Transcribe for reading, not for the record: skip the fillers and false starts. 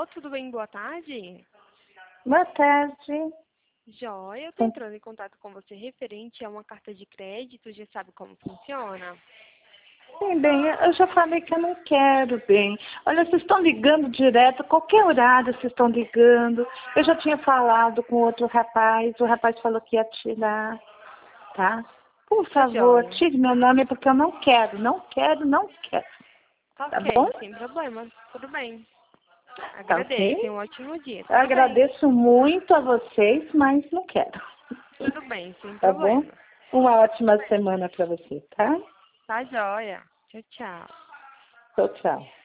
tudo bem? Boa tarde. Boa tarde. Joia, eu tô entrando em contato com você referente a uma carta de crédito, já sabe como funciona? Sim, bem, eu já falei que eu não quero, bem. Olha, vocês estão ligando direto, qualquer horário vocês estão ligando. Eu já tinha falado com outro rapaz, o rapaz falou que ia tirar, tá? Por favor, Joia. tire meu nome porque eu não quero, não quero, não quero. Tá bom? Ok, sem problema. Tudo bem. Tá Agradeço. ok? Tenha um ótimo dia. Eu Tudo bem. agradeço muito a vocês, mas não quero. Tudo bem, sem Tá bom? problema. Uma ótima semana para você, tá? Tá joia. Tchau, tchau. Tchau, tchau.